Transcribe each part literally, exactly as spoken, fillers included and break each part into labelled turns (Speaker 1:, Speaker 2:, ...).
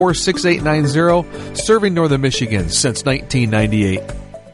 Speaker 1: four six eight nine zero, serving Northern Michigan since nineteen ninety-eight.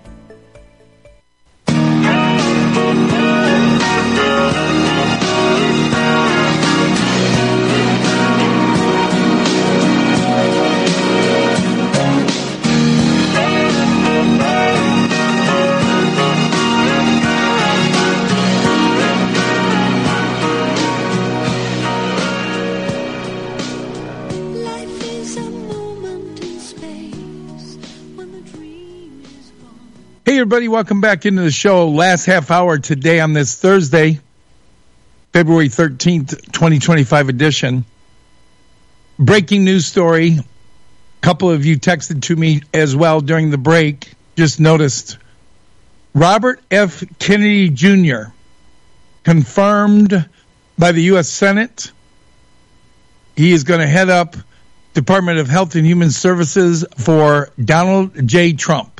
Speaker 2: Hey, everybody, welcome back into the show. Last half hour today on this Thursday, February thirteenth, twenty twenty-five edition. Breaking news story. A couple of you texted to me as well during the break. Just noticed Robert F. Kennedy Junior confirmed by the U S Senate. He is going to head up Department of Health and Human Services for Donald J. Trump.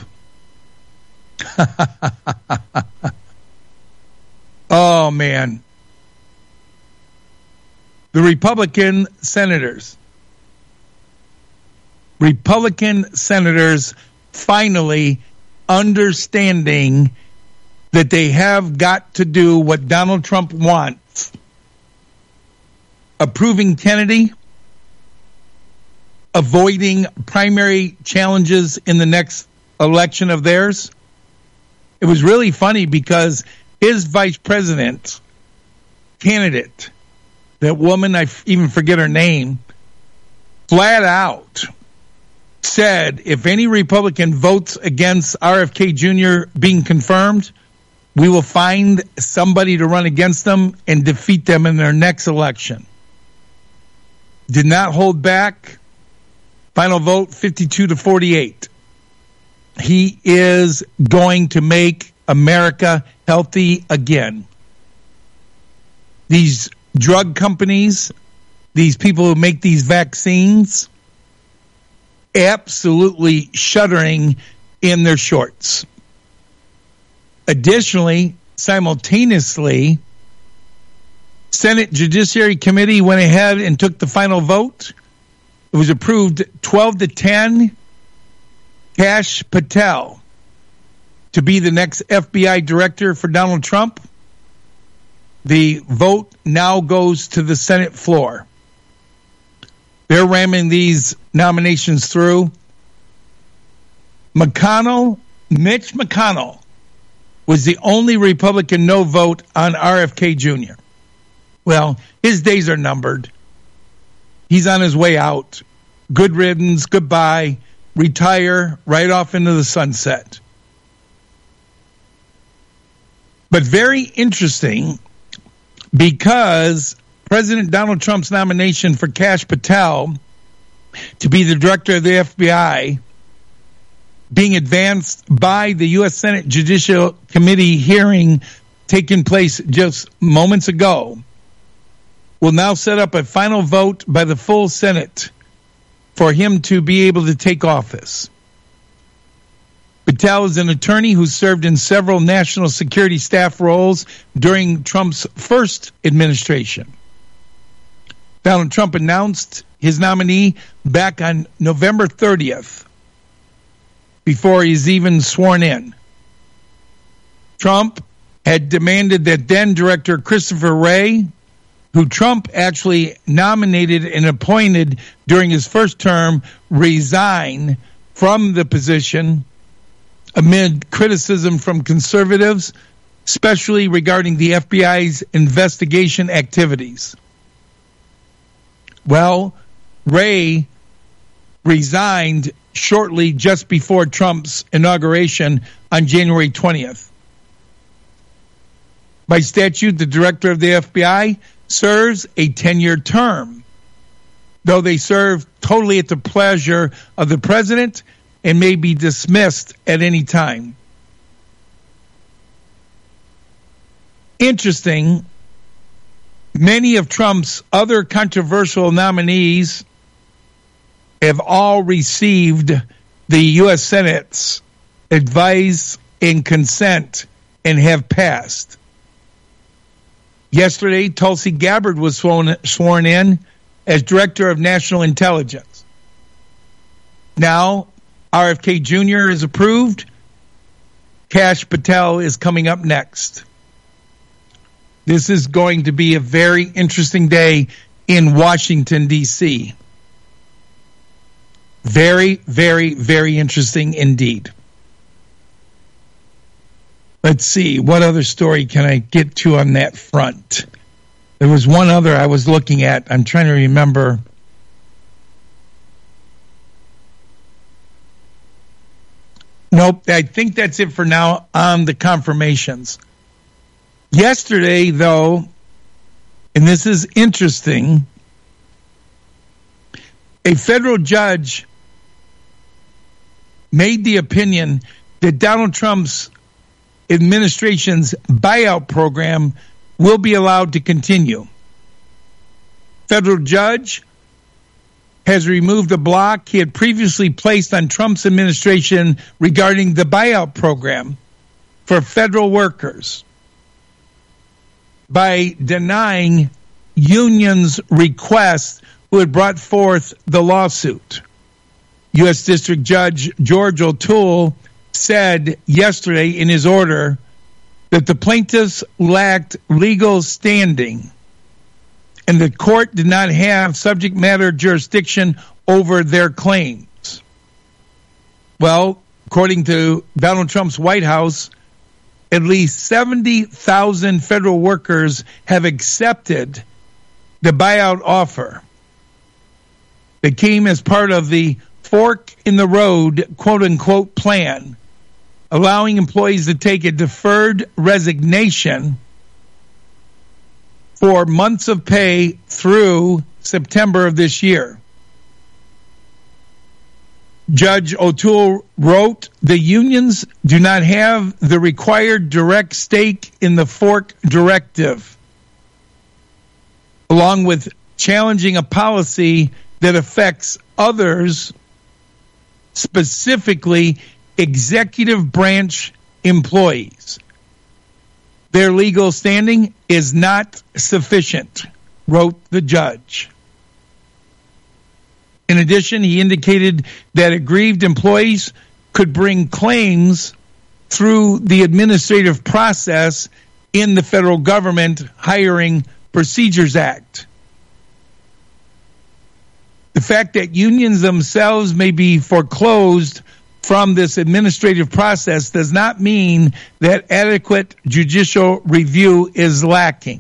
Speaker 2: Oh, man. The Republican senators. Republican senators finally understanding that they have got to do what Donald Trump wants. Approving Kennedy, avoiding primary challenges in the next election of theirs. It was really funny because his vice president candidate, that woman, I even forget her name, flat out said if any Republican votes against R F K Junior being confirmed, we will find somebody to run against them and defeat them in their next election. Did not hold back. Final vote fifty-two to forty-eight. He is going to make America healthy again. These drug companies, these people who make these vaccines, absolutely shuddering in their shorts. Additionally, simultaneously, Senate Judiciary Committee went ahead and took the final vote. It was approved twelve to ten. Kash Patel to be the next F B I director for Donald Trump. The vote now goes to the Senate floor. They're ramming these nominations through. McConnell, Mitch McConnell, was the only Republican no vote on R F K Junior Well, his days are numbered. He's on his way out. Good riddance, goodbye. Retire right off into the sunset. But very interesting because President Donald Trump's nomination for Kash Patel to be the director of the F B I being advanced by the U S Senate Judicial Committee hearing taking place just moments ago will now set up a final vote by the full Senate for him to be able to take office. Patel is an attorney who served in several national security staff roles during Trump's first administration. Donald Trump announced his nominee back on November thirtieth, before he's even sworn in. Trump had demanded that then Director Christopher Wray, who Trump actually nominated and appointed during his first term, resign from the position amid criticism from conservatives, especially regarding the F B I's investigation activities. Well, Wray resigned shortly just before Trump's inauguration on January twentieth. By statute, the director of the F B I serves a ten-year term, though they serve totally at the pleasure of the president and may be dismissed at any time. Interesting, many of Trump's other controversial nominees have all received the U S Senate's advice and consent and have passed. Yesterday, Tulsi Gabbard was sworn, sworn in as Director of National Intelligence. Now, R F K Junior is approved. Kash Patel is coming up next. This is going to be a very interesting day in Washington, D C Very, very, very interesting indeed. Let's see, what other story can I get to on that front? There was one other I was looking at. I'm trying to remember. Nope, I think that's it for now on the confirmations. Yesterday, though, and this is interesting, a federal judge made the opinion that Donald Trump's administration's buyout program will be allowed to continue. Federal judge has removed a block he had previously placed on Trump's administration regarding the buyout program for federal workers by denying unions' request who had brought forth the lawsuit. U S District Judge George O'Toole said yesterday in his order that the plaintiffs lacked legal standing and the court did not have subject matter jurisdiction over their claims. Well, according to Donald Trump's White House, at least seventy thousand federal workers have accepted the buyout offer that came as part of the fork in the road, quote unquote, plan, allowing employees to take a deferred resignation for months of pay through September of this year. Judge O'Toole wrote, the unions do not have the required direct stake in the fork directive, along with challenging a policy that affects others, specifically executive branch employees. Their legal standing is not sufficient, wrote the judge. In addition, he indicated that aggrieved employees could bring claims through the administrative process in the Federal Government Hiring Procedures Act. The fact that unions themselves may be foreclosed from this administrative process does not mean that adequate judicial review is lacking.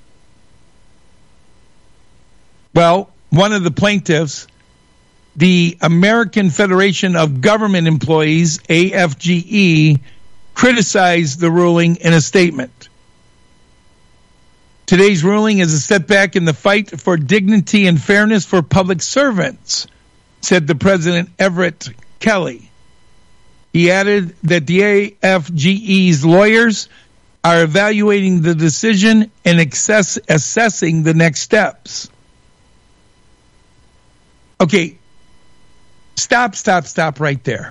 Speaker 2: Well, one of the plaintiffs, the American Federation of Government Employees, A F G E, criticized the ruling in a statement. Today's ruling is a setback in the fight for dignity and fairness for public servants, said the President Everett Kelly. He added that the A F G E's lawyers are evaluating the decision and access, assessing the next steps. Okay, stop, stop, stop right there.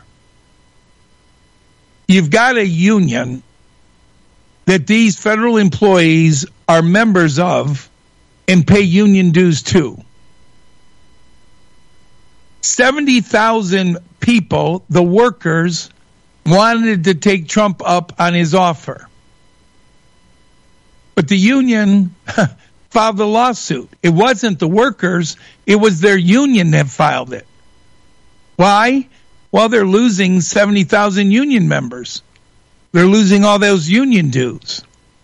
Speaker 2: You've got a union that these federal employees are members of and pay union dues to. seventy thousand people, the workers, wanted to take Trump up on his offer. But the union filed the lawsuit. It wasn't the workers, it was their union that filed it. Why? Well, they're losing seventy thousand union members. They're losing all those union dues.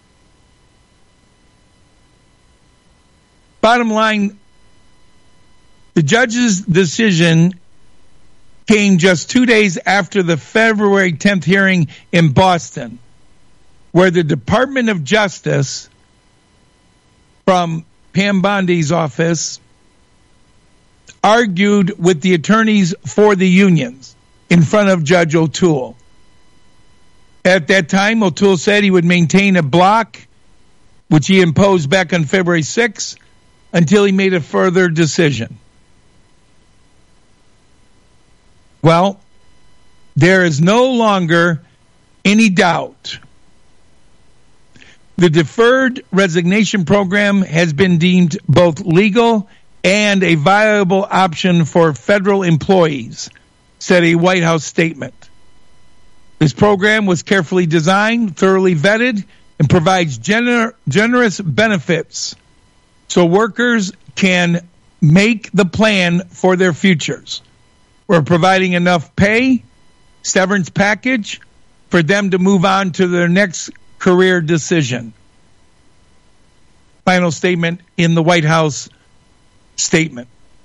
Speaker 2: Bottom line, the judge's decision came just two days after the February tenth hearing in Boston, where the Department of Justice from Pam Bondi's office argued with the attorneys for the unions in front of Judge O'Toole. At that time, O'Toole said he would maintain a block, which he imposed back on February sixth, until he made a further decision. Well, there is no longer any doubt. The deferred resignation program has been deemed both legal and a viable option for federal employees, said a White House statement. This program was carefully designed, thoroughly vetted, and provides gener- generous benefits so workers can make the plan for their futures. We're providing enough pay, severance package, for them to move on to their next career decision. Final statement in the White House statement.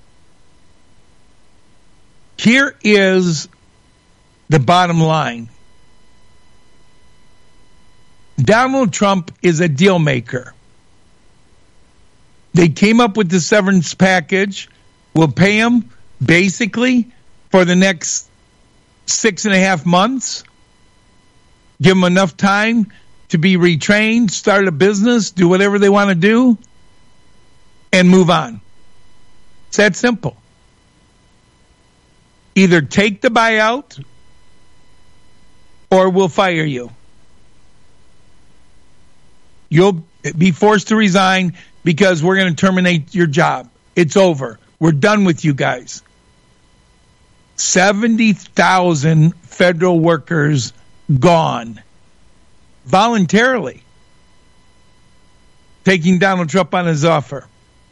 Speaker 2: Here is the bottom line. Donald Trump is a deal maker. They came up with the severance package. We'll pay him basically for the next six and a half months. Give them enough time to be retrained, start a business, do whatever they want to do, and move on. It's that simple. Either take the buyout or we'll fire you. You'll be forced to resign because we're going to terminate your job. It's over. We're done with you guys. seventy thousand federal workers gone voluntarily, taking Donald Trump on his offer.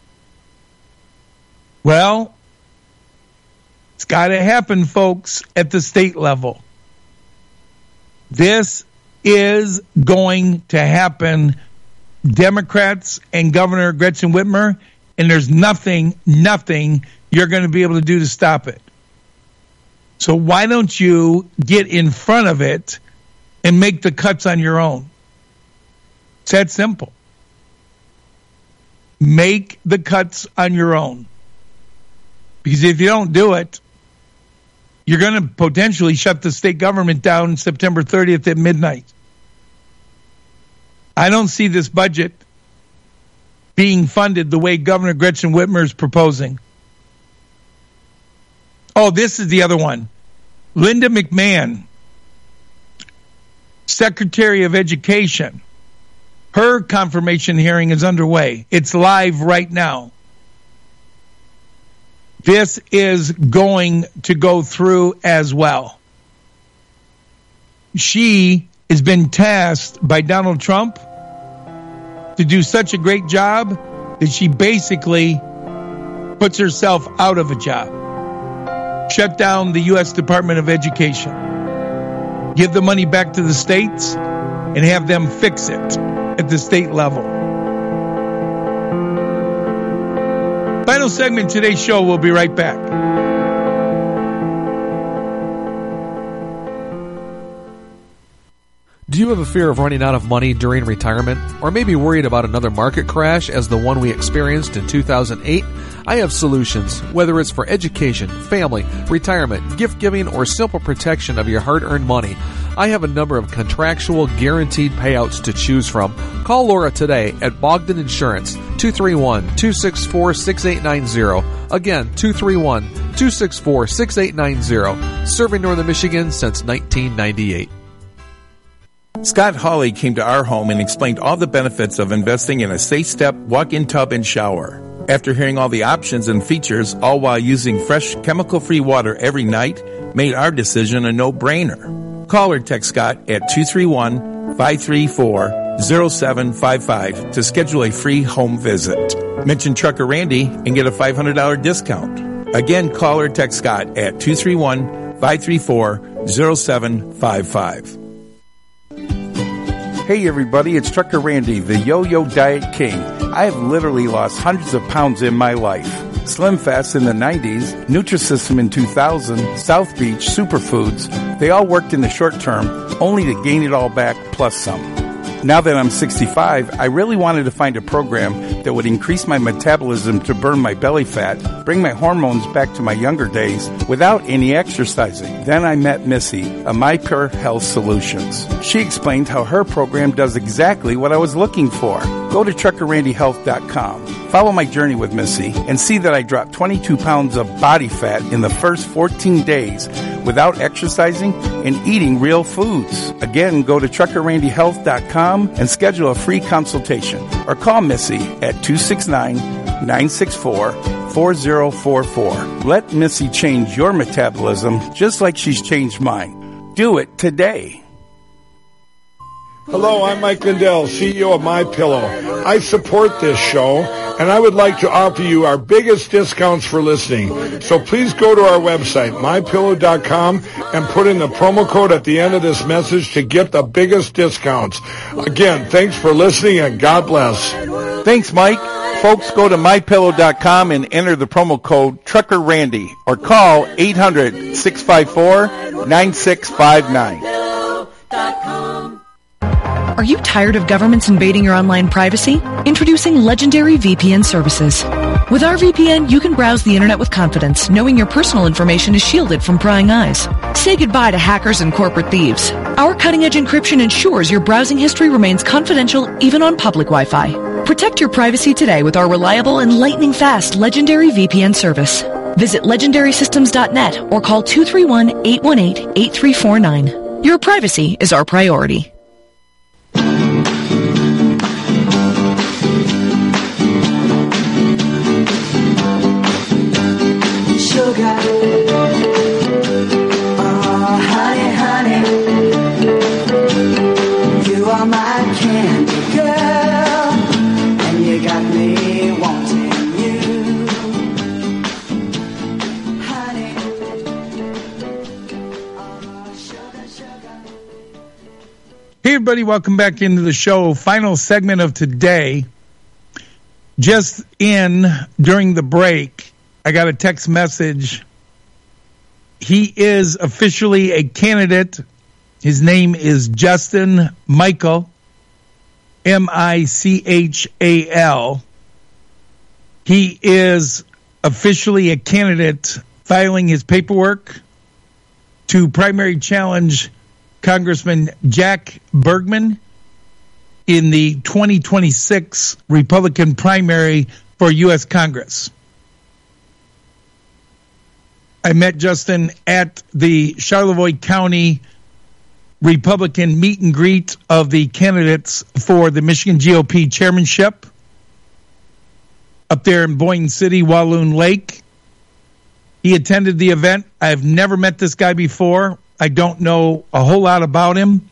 Speaker 2: Well, it's got to happen, folks, at the state level. This is going to happen. Democrats and Governor Gretchen Whitmer, and there's nothing, nothing you're going to be able to do to stop it. So why don't you get in front of it and make the cuts on your own? It's that simple. Make the cuts on your own. Because if you don't do it, you're going to potentially shut the state government down September thirtieth at midnight. I don't see this budget being funded the way Governor Gretchen Whitmer is proposing. Oh, this is the other one. Linda McMahon, Secretary of Education. Her confirmation hearing is underway. It's live right now. This is going to go through as well. She has been tasked by Donald Trump to do such a great job that she basically puts herself out of a job. Shut down the U S Department of Education. Give the money back to the states and have them fix it at the state level. Final segment of today's show. We'll be right back.
Speaker 1: Do you have a fear of running out of money during retirement? Or maybe worried about another market crash as the one we experienced in two thousand eight? I have solutions, whether it's for education, family, retirement, gift giving, or simple protection of your hard-earned money. I have a number of contractual guaranteed payouts to choose from. Call Laura today at Bogdan Insurance, two three one, two six four, six eight nine zero. Again, two three one, two six four, six eight nine zero. Serving Northern Michigan since nineteen ninety-eight.
Speaker 3: Scott Hawley came to our home and explained all the benefits of investing in a safe step, walk-in tub, and shower. After hearing all the options and features, all while using fresh, chemical-free water every night, made our decision a no-brainer. Call or text Scott at two three one, five three four, zero seven five five to schedule a free home visit. Mention Trucker Randy and get a five hundred dollars discount. Again, call or text Scott at two three one, five three four, zero seven five five.
Speaker 4: Hey everybody, it's Trucker Randy, the Yo-Yo Diet King. I have literally lost hundreds of pounds in my life. Slim Fast in the nineties, Nutrisystem in two thousand, South Beach, Superfoods, they all worked in the short term, only to gain it all back plus some. Now that I'm sixty-five, I really wanted to find a program that would increase my metabolism to burn my belly fat, bring my hormones back to my younger days without any exercising. Then I met Missy, of My Pure Health Solutions. She explained how her program does exactly what I was looking for. Go to trucker randy health dot com. Follow my journey with Missy and see that I dropped twenty-two pounds of body fat in the first fourteen days without exercising and eating real foods. Again, go to trucker randy health dot com and schedule a free consultation or call Missy at two six nine, nine six four, four zero four four. Let Missy change your metabolism just like she's changed mine. Do it today.
Speaker 5: Hello, I'm Mike Lindell, C E O of MyPillow. I support this show, and I would like to offer you our biggest discounts for listening. So please go to our website, my pillow dot com, and put in the promo code at the end of this message to get the biggest discounts. Again, thanks for listening, and God bless.
Speaker 4: Thanks, Mike. Folks, go to my pillow dot com and enter the promo code Trucker Randy or call eight hundred, six five four, nine six five nine.
Speaker 6: Are you tired of governments invading your online privacy? Introducing Legendary V P N services. With our V P N, you can browse the internet with confidence, knowing your personal information is shielded from prying eyes. Say goodbye to hackers and corporate thieves. Our cutting-edge encryption ensures your browsing history remains confidential even on public Wi-Fi. Protect your privacy today with our reliable and lightning-fast Legendary V P N service. Visit legendary systems dot net or call two three one, eight one eight, eight three four nine. Your privacy is our priority.
Speaker 7: Sugar, oh honey, honey, you are my candy girl, and you got me wanting you, honey, oh sugar, sugar.
Speaker 2: Hey everybody, welcome back into the show. Final segment of today. Just in during the break, I got a text message. He is officially a candidate. His name is Justin Michael, M I C H A L. He is officially a candidate, filing his paperwork to primary challenge Congressman Jack Bergman in the twenty twenty-six Republican primary for U S Congress. I met Justin at the Charlevoix County Republican meet and greet of the candidates for the Michigan G O P chairmanship up there in Boyne City, Walloon Lake. He attended the event. I've never met this guy before. I don't know a whole lot about him.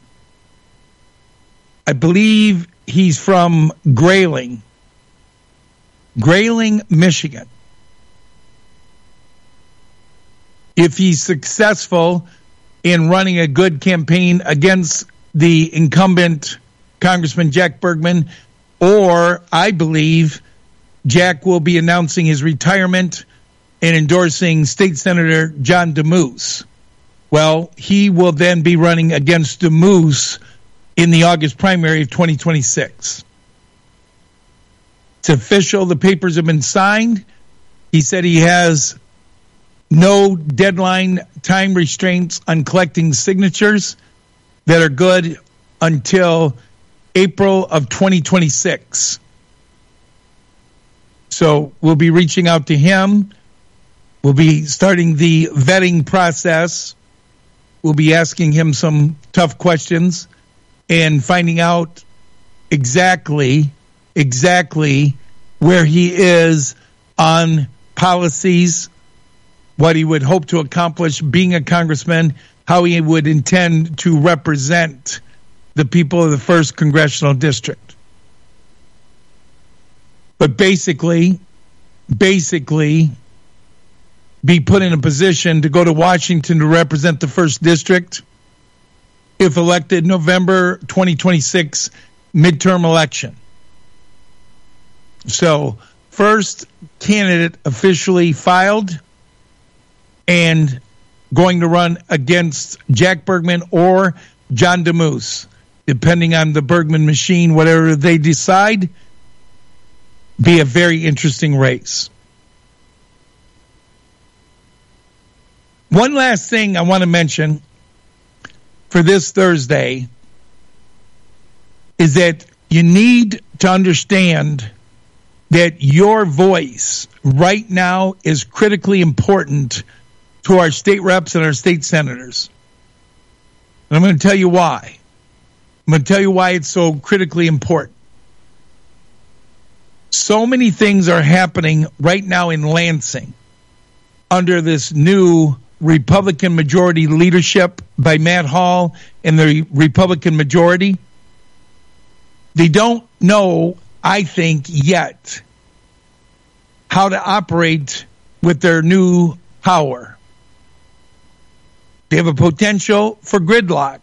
Speaker 2: I believe he's from Grayling, Grayling, Michigan. If he's successful in running a good campaign against the incumbent Congressman Jack Bergman, or I believe Jack will be announcing his retirement and endorsing State Senator John DeMoose. Well, he will then be running against DeMoose in the August primary of twenty twenty-six. It's official. The papers have been signed. He said he has no deadline time restraints on collecting signatures that are good until April of twenty twenty-six. So we'll be reaching out to him. We'll be starting the vetting process. We'll be asking him some tough questions and finding out exactly, exactly where he is on policies, what he would hope to accomplish being a congressman, how he would intend to represent the people of the first congressional district. But basically, basically, be put in a position to go to Washington to represent the first district if elected November twenty twenty-six midterm election. So, first candidate officially filed and going to run against Jack Bergman or John DeMoose, depending on the Bergman machine, whatever they decide. Be a very interesting race. One last thing I want to mention for this Thursday is that you need to understand that your voice right now is critically important to our state reps and our state senators. And I'm going to tell you why. I'm going to tell you why it's so critically important. So many things are happening right now in Lansing under this new Republican majority leadership by Matt Hall and the Republican majority. They don't know, I think, yet how to operate with their new power. They have a potential for gridlock.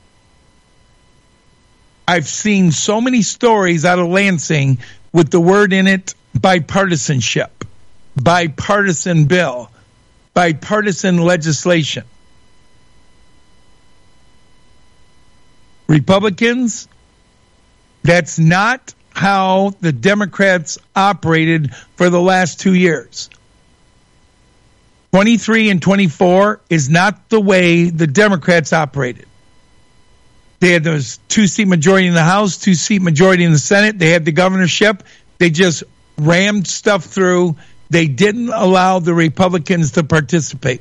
Speaker 2: I've seen so many stories out of Lansing with the word in it, bipartisanship, bipartisan bill, bipartisan legislation. Republicans, that's not how the Democrats operated for the last two years. twenty-three and twenty-four is not the way the Democrats operated. They had those two-seat majority in the House, two-seat majority in the Senate. They had the governorship. They just rammed stuff through. They didn't allow the Republicans to participate.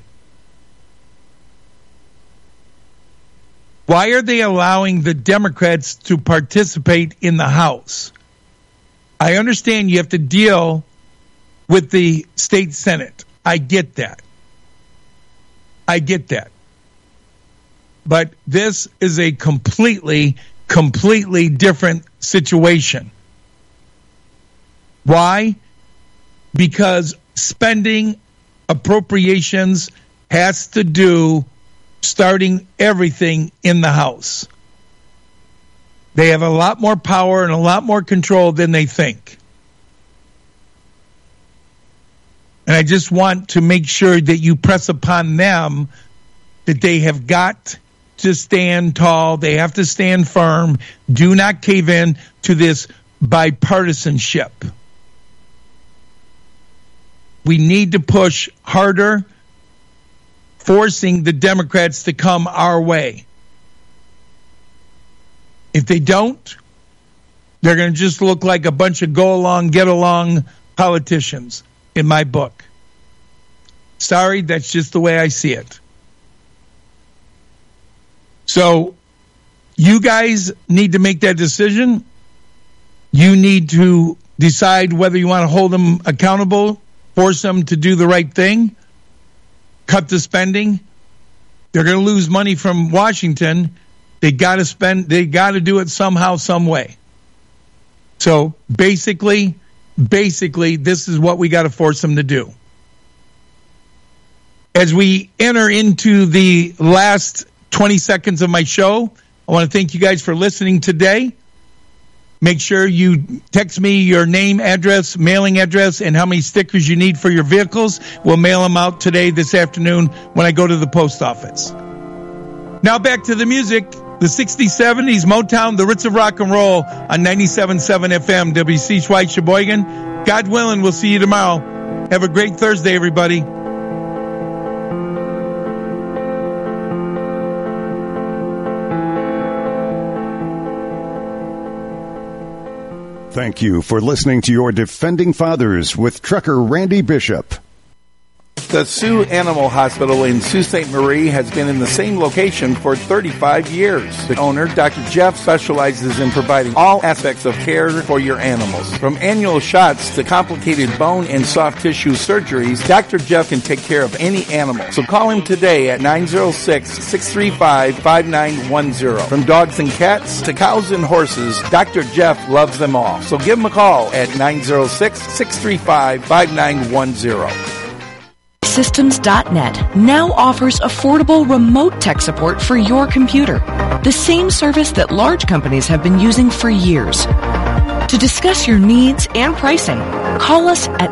Speaker 2: Why are they allowing the Democrats to participate in the House? I understand you have to deal with the state Senate. I get that. I get that. But this is a completely, completely different situation. Why? Because spending appropriations has to do starting everything in the House. They have a lot more power and a lot more control than they think. And I just want to make sure that you press upon them that they have got to stand tall. They have to stand firm. Do not cave in to this bipartisanship. We need to push harder, forcing the Democrats to come our way. If they don't, they're going to just look like a bunch of go-along, get-along politicians in my book. Sorry, that's just the way I see it. So you guys need to make that decision. You need to decide whether you want to hold them accountable, force them to do the right thing, cut the spending. They're going to lose money from Washington. They got to spend, they got to do it somehow, some way. So basically, basically, this is what we got to force them to do. As we enter into the last twenty seconds of my show, I want to thank you guys for listening today. Make sure you text me your name, address, mailing address, and how many stickers you need for your vehicles. We'll mail them out today, this afternoon, when I go to the post office. Now back to the music. The sixties, seventies, Motown, the Ritz of Rock and Roll on ninety-seven point seven F M, W C Schweitz, Sheboygan. God willing, we'll see you tomorrow. Have a great Thursday, everybody.
Speaker 8: Thank you for listening to your Defending Fathers with Trucker Randy Bishop.
Speaker 4: The Sioux Animal Hospital in Sault Ste. Marie has been in the same location for thirty-five years. The owner, Doctor Jeff, specializes in providing all aspects of care for your animals. From annual shots to complicated bone and soft tissue surgeries, Doctor Jeff can take care of any animal. So call him today at nine oh six, six three five, five nine one oh. From dogs and cats to cows and horses, Doctor Jeff loves them all. So give him a call at nine oh six, six three five, five nine one oh.
Speaker 6: Systems dot net now offers affordable remote tech support for your computer, the same service that large companies have been using for years. To discuss your needs and pricing, call us at